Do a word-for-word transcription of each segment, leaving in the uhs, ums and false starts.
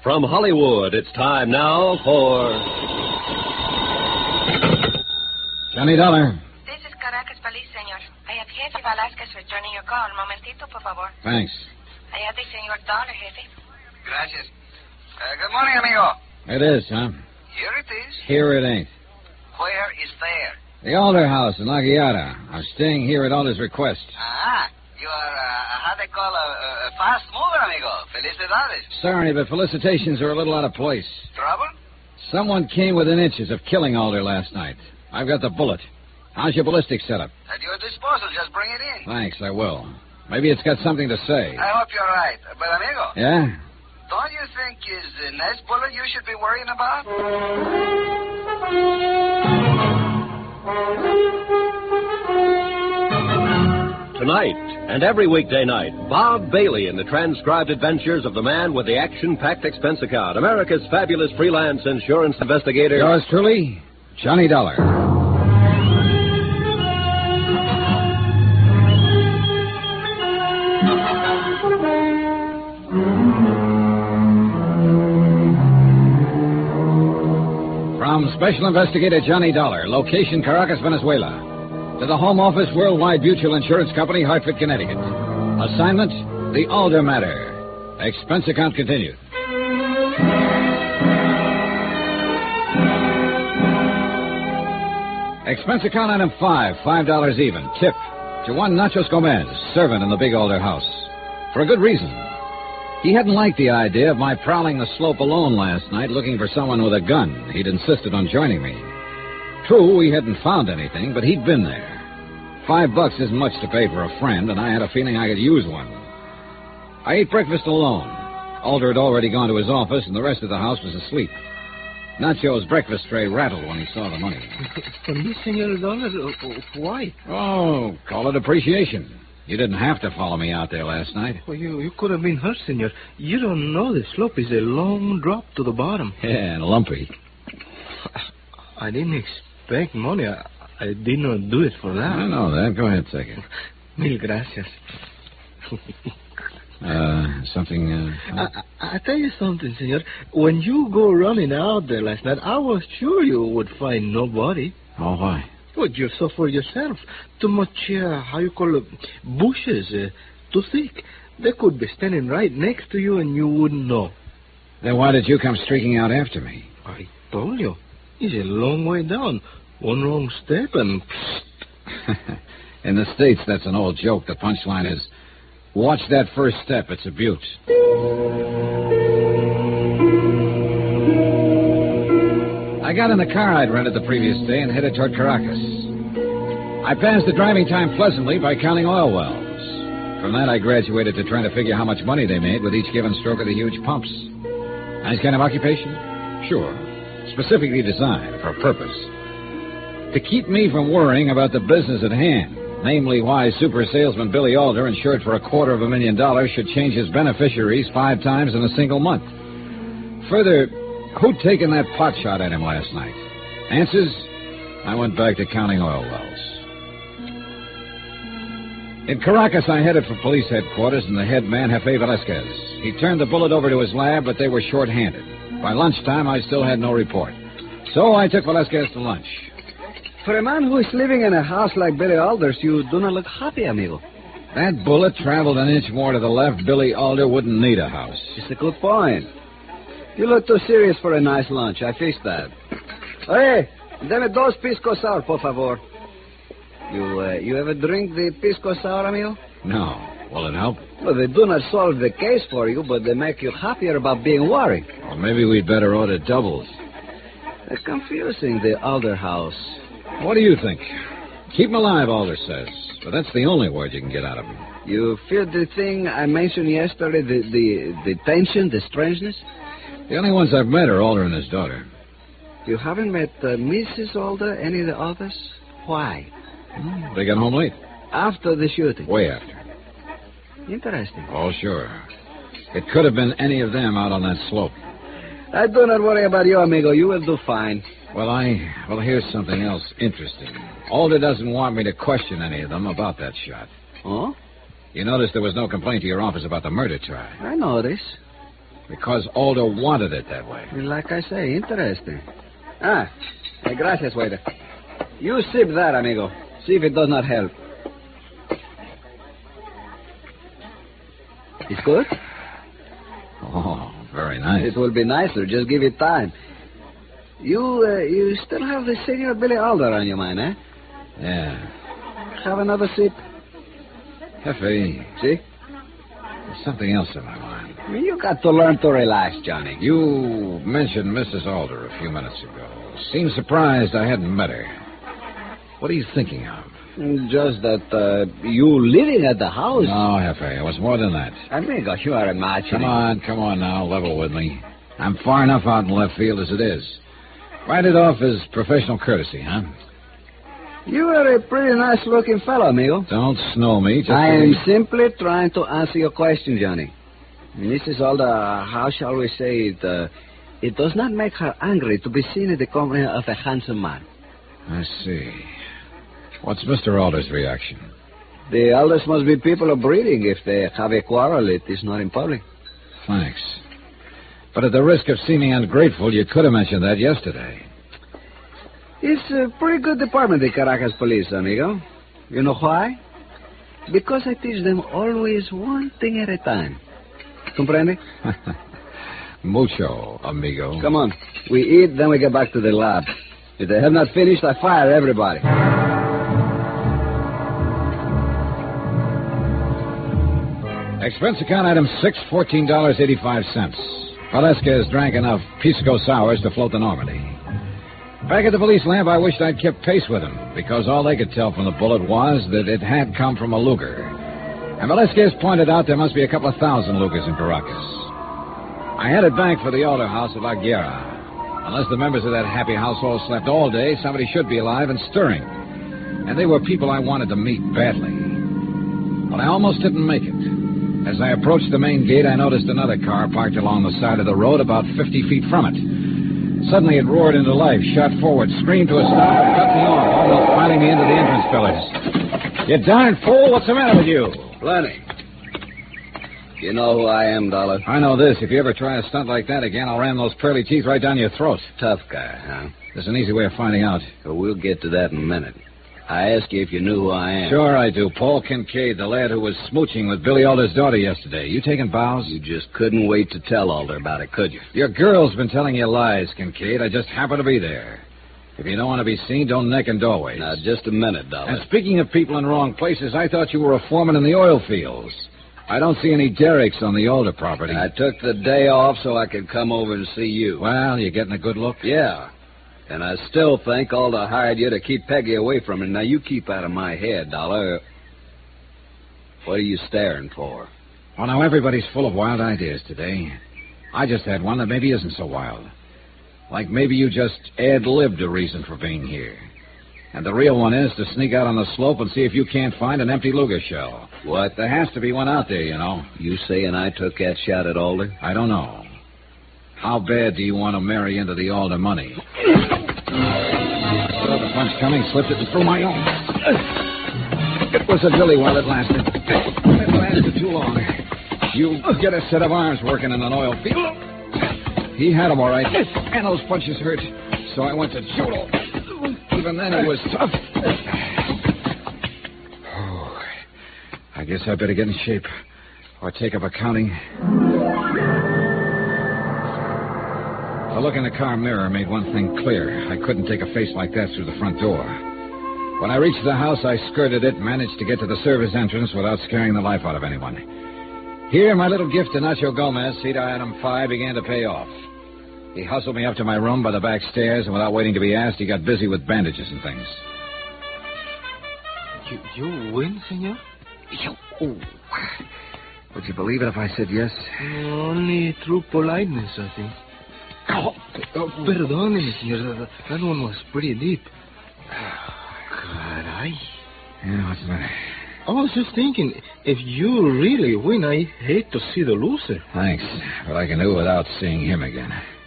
From Hollywood, it's time now for... Johnny Dollar. This is Caracas Police, senor. I have Jefe Velasquez returning your call. Momentito, por favor. Thanks. I have the senor Dollar, Jefe. Gracias. Uh, good morning, amigo. It is, huh? Here it is. Here it ain't. Where is there? The Alder House in La Guiata. I'm staying here at Alder's request. Ah, you are, uh, how they call a, a fast mover, amigo. Felicidades. Sorry, but felicitations are a little out of place. Trouble? Someone came within inches of killing Alder last night. I've got the bullet. How's your ballistic setup? At your disposal. Just bring it in. Thanks, I will. Maybe it's got something to say. I hope you're right. But, amigo. Yeah? Don't you think is the next bullet you should be worrying about? Tonight and every weekday night, Bob Bailey in the transcribed adventures of the man with the action-packed expense account, America's fabulous freelance insurance investigator. Yours truly, Johnny Dollar. From Special Investigator Johnny Dollar, location Caracas, Venezuela. To the Home Office, Worldwide Mutual Insurance Company, Hartford, Connecticut. Assignment, the Alder matter. Expense account continued. Expense account item five, five dollars even. Tip to one Nachos Gomez, servant in the big Alder house. For a good reason. He hadn't liked the idea of my prowling the slope alone last night looking for someone with a gun. He'd insisted on joining me. True, we hadn't found anything, but he'd been there. Five bucks isn't much to pay for a friend, and I had a feeling I could use one. I ate breakfast alone. Alder had already gone to his office, and the rest of the house was asleep. Nacho's breakfast tray rattled when he saw the money. From this, Senor Dollar? Why? Oh, call it appreciation. You didn't have to follow me out there last night. Well, you, you could have been hurt, Senor. You don't know the slope is a long drop to the bottom. Yeah, and lumpy. I didn't expect money. I, I did not do it for that. I know that. Go ahead, take it. Mil gracias. uh, something... Uh, I, I tell you something, Senor. When you go running out there last night, I was sure you would find nobody. Oh, why? Well, you saw for yourself. Too much, uh, how you call it, bushes, uh, too thick. They could be standing right next to you and you wouldn't know. Then why did you come streaking out after me? I told you. It's a long way down. One wrong step and... In the States, that's an old joke. The punchline is, watch that first step. It's a beaut. I got in the car I'd rented the previous day and headed toward Caracas. I passed the driving time pleasantly by counting oil wells. From that, I graduated to trying to figure how much money they made with each given stroke of the huge pumps. Nice kind of occupation? Sure. Specifically designed for a purpose. To keep me from worrying about the business at hand, namely why super salesman Billy Alder, insured for a quarter of a million dollars, should change his beneficiaries five times in a single month. Further, who'd taken that pot shot at him last night? Answers? I went back to counting oil wells. In Caracas, I headed for police headquarters and the head man, Jefe Velasquez. He turned the bullet over to his lab, but they were short-handed. By lunchtime, I still had no report. So I took Velasquez to lunch. For a man who is living in a house like Billy Alder's, you do not look happy, amigo. That bullet traveled an inch more to the left. Billy Alder wouldn't need a house. It's a good point. You look too serious for a nice lunch. I fixed that. Hey, deme dos pisco sour, por favor. You, uh, you ever drink the pisco sour, amigo? No. Will it help? Well, they do not solve the case for you, but they make you happier about being worried. Well, maybe we'd better order doubles. It's confusing, the Alder house. What do you think? Keep him alive, Alder says. But that's the only word you can get out of him. You feel the thing I mentioned yesterday, the, the, the tension, the strangeness? The only ones I've met are Alder and his daughter. You haven't met uh, Missus Alder, any of the others? Why? Hmm, they got home late. After the shooting? Way after. Interesting. Oh, sure. It could have been any of them out on that slope. I do not worry about you, amigo. You will do fine. Well, I... Well, here's something else interesting. Alder doesn't want me to question any of them about that shot. Oh? You noticed there was no complaint to your office about the murder try. I noticed. Because Alder wanted it that way. Like I say, interesting. Ah, hey, gracias, waiter. You sip that, amigo. See if it does not help. It's good? Oh, very nice. It will be nicer. Just give it time. You uh, you still have the Senor Billy Alder on your mind, eh? Yeah. Have another sip. Hefe, See? there's something else in my mind. I mean, you got to learn to relax, Johnny. You mentioned Missus Alder a few minutes ago. Seemed surprised I hadn't met her. What are you thinking of? Just that uh, you living at the house. No, Hefe, it was more than that. Amigo, you are imagining. Come on, come on now, level with me. I'm far enough out in left field as it is. Write it off as professional courtesy, huh? You are a pretty nice-looking fellow, amigo. Don't snow me. Just I am believe- simply trying to answer your question, Johnny. Missus Alder, how shall we say it? Uh, it does not make her angry to be seen in the company of a handsome man. I see. What's Mister Alder's reaction? The Alders must be people of breeding. If they have a quarrel, it is not in public. Thanks. But at the risk of seeming ungrateful, you could have mentioned that yesterday. It's a pretty good department, the Caracas police, amigo. You know why? Because I teach them always one thing at a time. Comprende? Mucho, amigo. Come on. We eat, then we get back to the lab. If they have not finished, I fire everybody. Expense account item six, fourteen dollars and eighty-five cents. Velasquez drank enough Pisco Sours to float the Normandy. Back at the police lamp, I wished I'd kept pace with him, because all they could tell from the bullet was that it had come from a Luger. And Velasquez pointed out there must be a couple of thousand Lugers in Caracas. I headed back for the Alder house of La Guerra. Unless the members of that happy household slept all day, somebody should be alive and stirring. And they were people I wanted to meet badly. But I almost didn't make it. As I approached the main gate, I noticed another car parked along the side of the road about fifty feet from it. Suddenly it roared into life, shot forward, screamed to a stop, and cut me off, almost fighting me into the entrance pillars. You darn fool, what's the matter with you? Plenty. You know who I am, Dollar? I know this. If you ever try a stunt like that again, I'll ram those pearly teeth right down your throat. Tough guy, huh? There's an easy way of finding out. Well, we'll get to that in a minute. I asked you if you knew who I am. Sure I do. Paul Kincaid, the lad who was smooching with Billy Alder's daughter yesterday. You taking bows? You just couldn't wait to tell Alder about it, could you? Your girl's been telling you lies, Kincaid. I just happened to be there. If you don't want to be seen, don't neck in doorways. Now, just a minute, Dollar. And speaking of people in wrong places, I thought you were a foreman in the oil fields. I don't see any derricks on the Alder property. I took the day off so I could come over and see you. Well, you getting a good look? Yeah. And I still think Alder hired you to keep Peggy away from me. Now, you keep out of my head, Dollar. What are you staring for? Well, now, everybody's full of wild ideas today. I just had one that maybe isn't so wild. Like maybe you just ad-libbed a reason for being here. And the real one is to sneak out on the slope and see if you can't find an empty Luger shell. What? There has to be one out there, you know. You saying I took that shot at Alder? I don't know. How bad do you want to marry into the Alder money? Saw the punch coming, slipped it, and threw my own. It was a dilly while it lasted. It lasted too long. You get a set of arms working in an oil field. He had them all right, and those punches hurt. So I went to judo. Even then, he was tough. Oh, I guess I better get in shape or take up accounting. The look in the car mirror made one thing clear. I couldn't take a face like that through the front door. When I reached the house, I skirted it and managed to get to the service entrance without scaring the life out of anyone. Here, my little gift to Nacho Gomez, seat item five, began to pay off. He hustled me up to my room by the back stairs, and without waiting to be asked, he got busy with bandages and things. You, you win, senor? You, oh. Would you believe it if I said yes? Only through politeness, I think. Oh, oh perdóneme, senor. That, that one was pretty deep. Caray. Yeah, what's the matter? I was just thinking, if you really win, I hate to see the loser. Thanks, but I can do without seeing him again.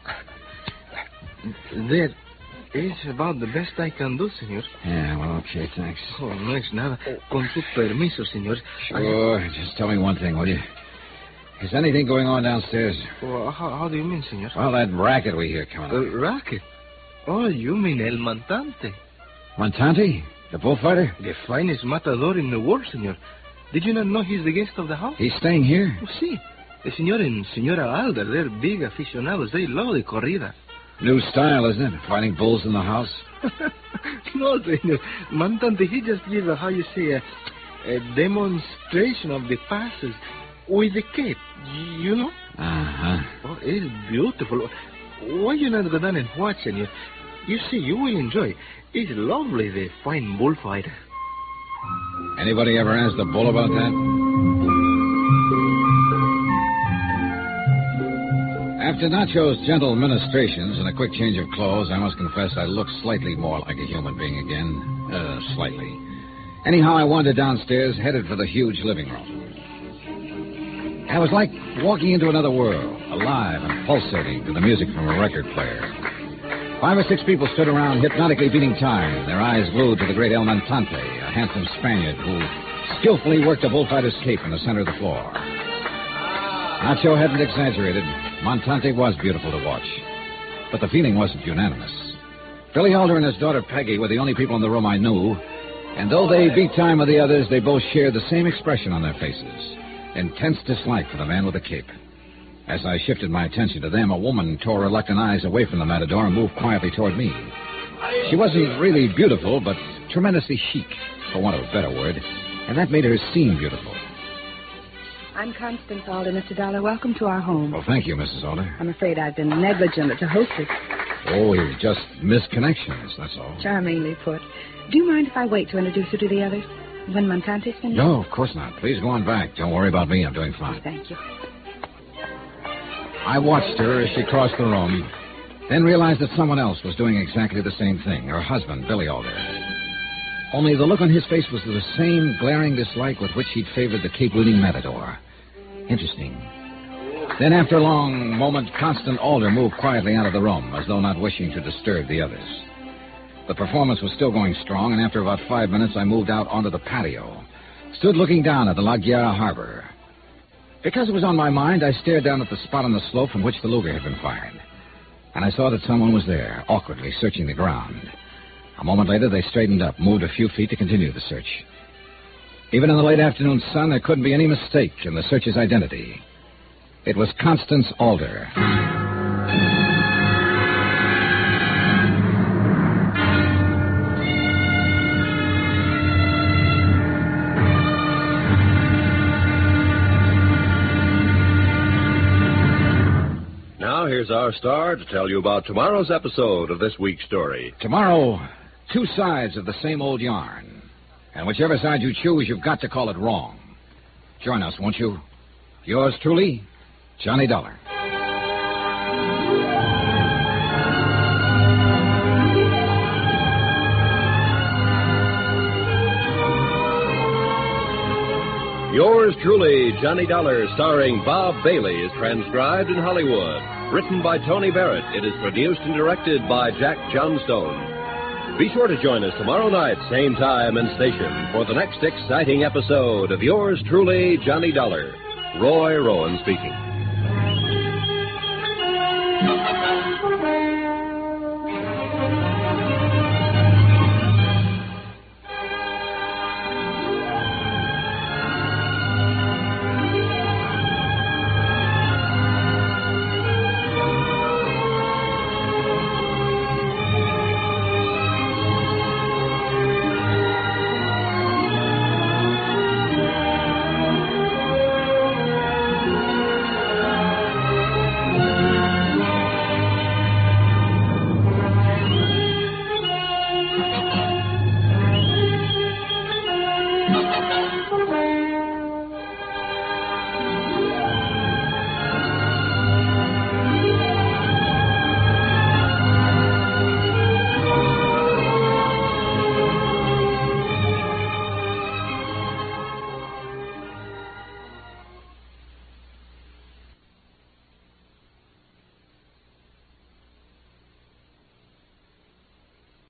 That is about the best I can do, senor. Yeah, well, okay, thanks. Oh, no es nada. Con su permiso, senor. Sure, just tell me one thing, will you? Is anything going on downstairs? Well, how, how do you mean, senor? Well, that racket we hear coming Uh, on. racket? Oh, you mean El Montante. Montante? The bullfighter? The finest matador in the world, senor. Did you not know he's the guest of the house? He's staying here? Oh, see. The senor and senora Alda, they're big aficionados. They love the corrida. New style, isn't it? Fighting bulls in the house? No, senor. Montante, he just gives a, how you say, a, a demonstration of the passes with the cape, you know? Uh-huh. Oh, it's beautiful. Why you not go down and watch, senor? You see, you will enjoy. It's lovely, the fine bullfighter. Anybody ever asked the bull about that? After Nacho's gentle ministrations and a quick change of clothes, I must confess I looked slightly more like a human being again. Uh, slightly. Anyhow, I wandered downstairs, headed for the huge living room. I was like walking into another world, alive and pulsating to the music from a record player. Five or six people stood around, hypnotically beating time, their eyes glued to the great El Montante, a handsome Spaniard who skillfully worked a bullfighter's cape in the center of the floor. Nacho hadn't exaggerated. Montante was beautiful to watch. But the feeling wasn't unanimous. Billy Alder and his daughter Peggy were the only people in the room I knew, and though they beat time with the others, they both shared the same expression on their faces. Intense dislike for the man with the cape. As I shifted my attention to them, a woman tore reluctant eyes away from the matador and moved quietly toward me. She wasn't really beautiful, but tremendously chic, for want of a better word, and that made her seem beautiful. I'm Constance Alder, Mister Dollar. Welcome to our home. Well, thank you, Missus Alder. I'm afraid I've been negligent as a hostess. Oh, we've just missed connections, that's all. Charmingly put. Do you mind if I wait to introduce you to the others? When Montante's finished? No, of course not. Please go on back. Don't worry about me. I'm doing fine. Thank you. I watched her as she crossed the room, then realized that someone else was doing exactly the same thing, her husband, Billy Alder. Only the look on his face was the same glaring dislike with which he'd favored the cape-wielding matador. Interesting. Then, after a long moment, Constant Alder moved quietly out of the room, as though not wishing to disturb the others. The performance was still going strong, and after about five minutes, I moved out onto the patio, stood looking down at the La Guerra harbor. Because it was on my mind, I stared down at the spot on the slope from which the Luger had been fired. And I saw that someone was there, awkwardly searching the ground. A moment later, they straightened up, moved a few feet to continue the search. Even in the late afternoon sun, there couldn't be any mistake in the searcher's identity. It was Constance Alder. Now, here's our star to tell you about tomorrow's episode of this week's story. Tomorrow, two sides of the same old yarn. And whichever side you choose, you've got to call it wrong. Join us, won't you? Yours truly, Johnny Dollar. Yours truly, Johnny Dollar, starring Bob Bailey, is transcribed in Hollywood. Written by Tony Barrett, it is produced and directed by Jack Johnstone. Be sure to join us tomorrow night, same time and station, for the next exciting episode of Yours truly, Johnny Dollar. Roy Rowan speaking.